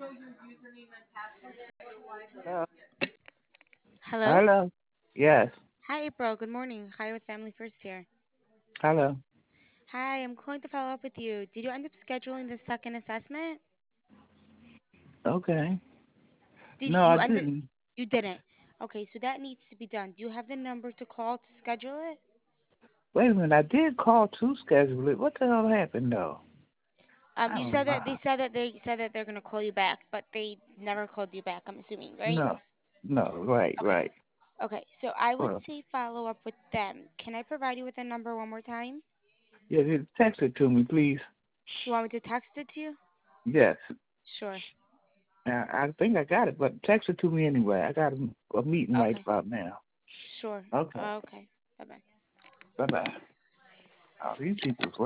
Hello. Hello? Hello. Yes. Hi, April. Good morning. Hi with Family First here. Hello. Hi, I'm calling to follow up with you. Did you end up scheduling the second assessment? Okay. Did No, I you end up? didn't. You didn't. Okay, so that needs to be done. Do you have the number to call to schedule it? Wait a minute. I did call to schedule it. What the hell happened though? I You don't said know. that they said that they're gonna call you back, but they never called you back. I'm assuming, right? No. No. Right. Okay. Right. Okay. So I would Well, say follow up with them. Can I provide you with the number one more time? yeah. Just text it to me, please. You want me to text it to you? Yes. Sure. I think I got it, but text it to me anyway. I got a meeting right Okay. about now. Sure. Okay. Okay. Bye bye. Bye bye. Oh, these people.